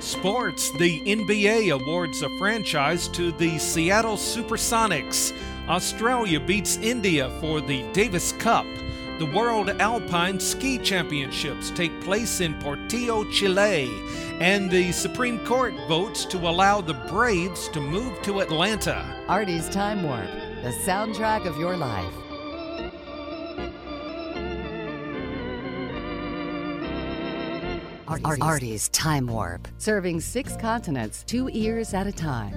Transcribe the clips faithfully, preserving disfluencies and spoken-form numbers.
Sports, the N B A awards a franchise to the Seattle Supersonics. Australia beats India for the Davis Cup. The World Alpine Ski Championships take place in Portillo, Chile. And the Supreme Court votes to allow the Braves to move to Atlanta. Artie's Time Warp, the soundtrack of your life. Artie's, Artie's Time Warp, serving six continents, two ears at a time.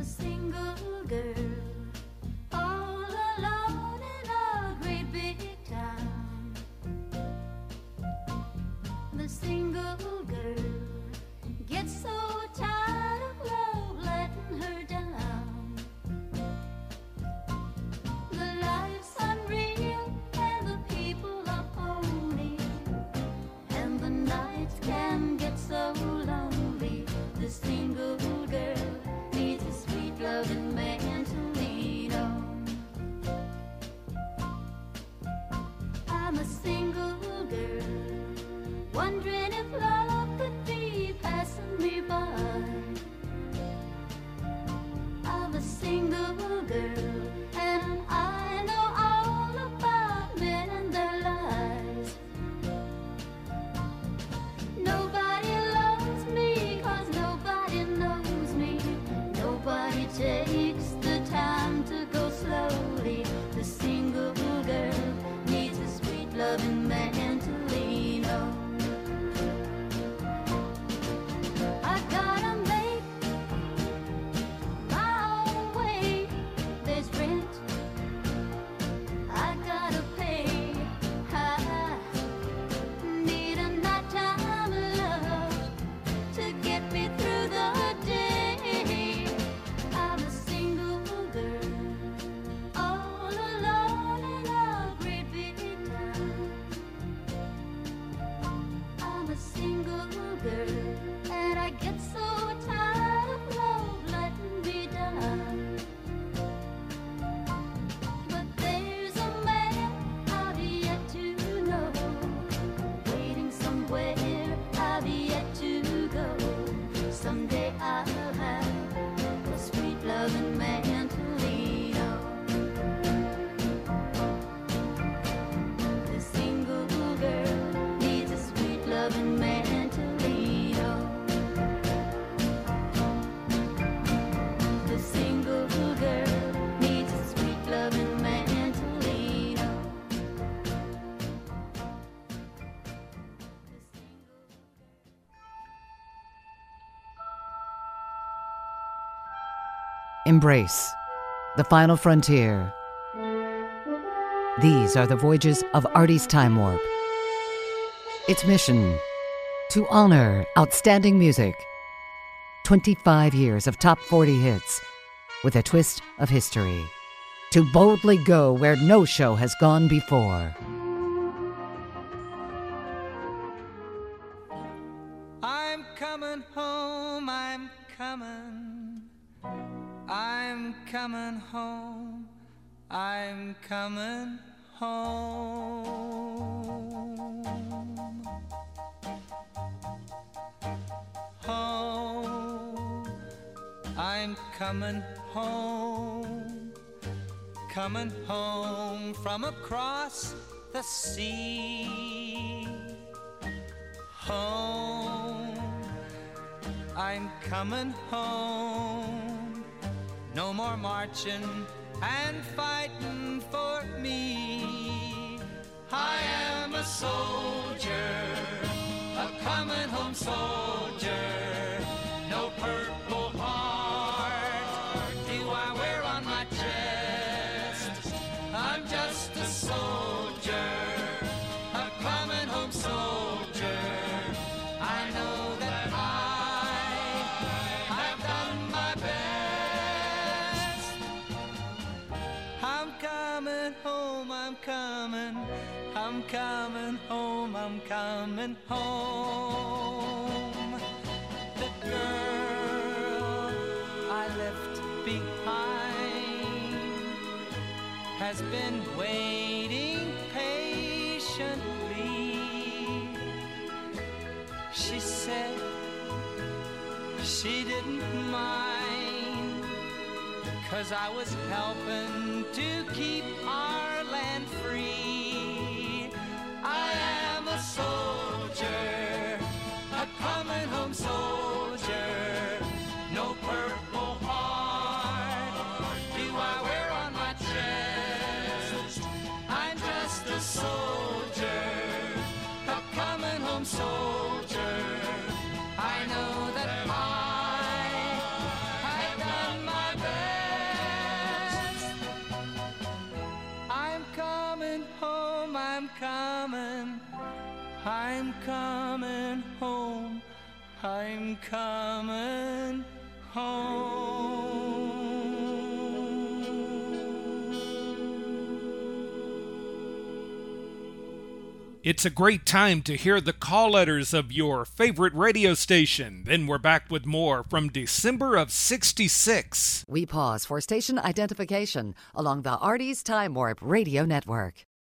Embrace the final frontier. These are the voyages of Artie's Time Warp. Its mission, to honor outstanding music. twenty-five years of top forty hits with a twist of history. To boldly go where no show has gone before. I'm coming home, I'm coming. I'm coming home, I'm coming home. Home, I'm coming home, coming home from across the sea. Home, I'm coming home. No more marching and fighting for me. I am a soldier, a coming home soldier. No purple heart do I wear on my chest. I'm just a soldier, a coming home soldier. I know that I have done my best. I'm coming home, I'm coming, I'm coming home, I'm coming home. The girl I left behind has been waiting patiently. She said she didn't mind, 'cause I was helping to keep our land free. I am a soldier, a coming home soldier, no purple heart do I wear on my chest. I'm just a soldier, a coming home soldier. I know that I, I've done my best. I'm coming home, I'm coming, I'm coming home, I'm coming home. It's a great time to hear the call letters of your favorite radio station. Then we're back with more from December of sixty-six. We pause for station identification along the Artie's Time Warp Radio Network.